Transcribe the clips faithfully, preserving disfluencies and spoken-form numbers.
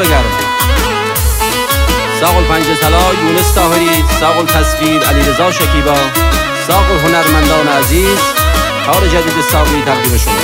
گرم. ساق الپنجه طلا یونس طاهری، ساق التصویر علیرضا شکیبا، ساق هنرمندان عزیز، کار جدید ساقی تقدیم شما.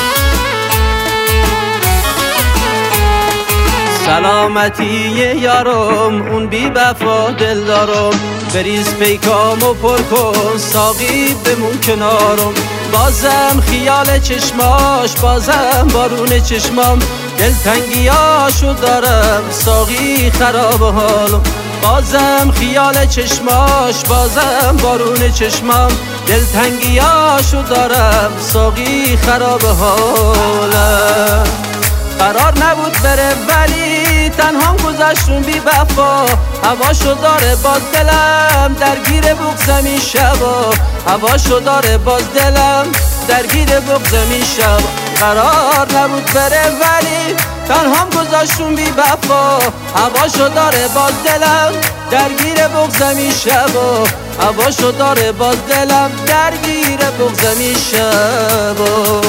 سلامتی یارم اون بی وفا دل دارم، بریز پیکام و پر کن ساقی بمون کنارم. بازم خیال چشماش، بازم بارون چشمام، دلتنگیاشو دارم ساقی خراب حالم. بازم خیال چشماش، بازم بارون چشمام، دلتنگیاشو دارم ساقی خراب حالم. قرار نبود بره ولی تنهام گذشتون بی وفا، هواشو داره باز دلم درگیر بغضم این شبا، هواشو داره باز دلم درگیر بغضم این شبا. قرار نبود بره ولی تنهام گذاشتون بی وفا، هواشو داره باز دلم درگیر بغضم این شبا، هواشو داره باز دلم درگیر بغضم این شبا.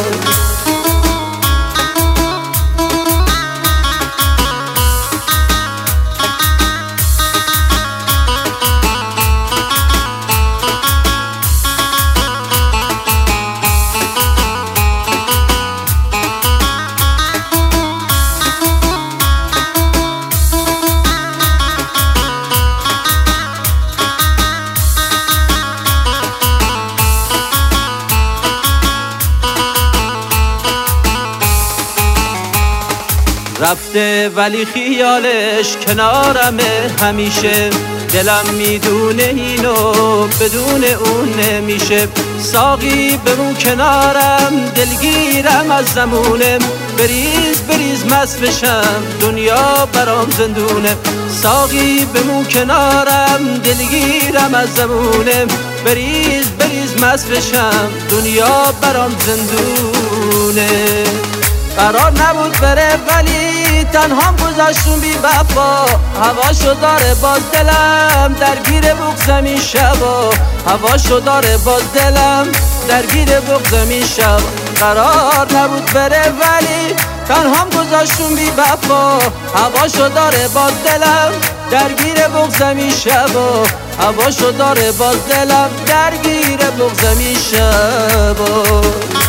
رفته ولی خیالش کنارمه همیشه، دلم میدونه اینو بدون اون نمیشه. ساقی بمون کنارم دلگیرم از زمونه، بریز بریز مست بشم دنیا برام زندونه. ساقی بمون کنارم دلگیرم از زمونه، بریز بریز مست بشم دنیا برام زندونه. قرار نبود بره ولی تنهام گذاشتون بی وفا، هواشو داره باز دلم درگیر بغضم این شبا، هواشو داره باز دلم درگیر بغضم این شبا. قرار نبود بره ولی تنهام گذاشتون بی وفا، هواشو داره باز دلم درگیر بغضم این شبا، هواشو داره باز دلم درگیر بغضم این شبا.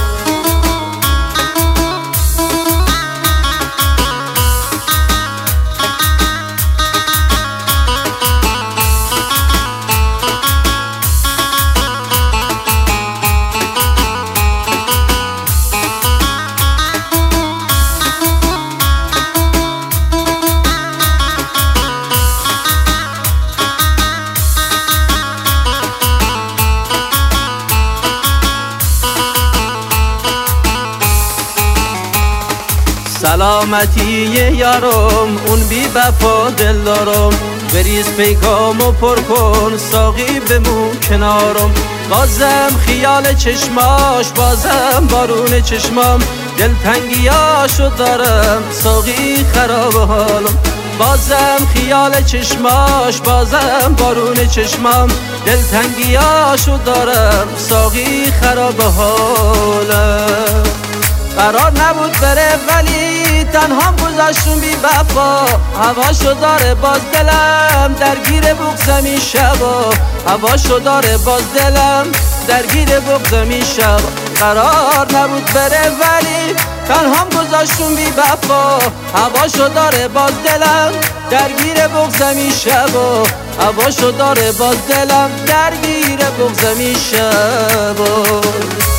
سلامتی یارم اون بی وفا دل دارم، بریز پیکام و پر کن ساقی بمون کنارم. بازم خیال چشماش، بازم بارون چشمام، دلتنگیاشو دارم ساقی خراب حالم. بازم خیال چشماش، بازم بارون چشمام، دلتنگیاشو دارم ساقی خراب حالم. قرار نبود بره ولی تنهام گذاشتون بی وفا، هواشو داره باز دلم درگیر بغضم این شبا، هواشو داره باز دلم درگیر بغضم این شبا. قرار نبود بره ولی تنهام گذاشتون بی وفا، هواشو داره باز دلم درگیر بغضم این شبا، هواشو داره باز دلم درگیر بغضم این شبا.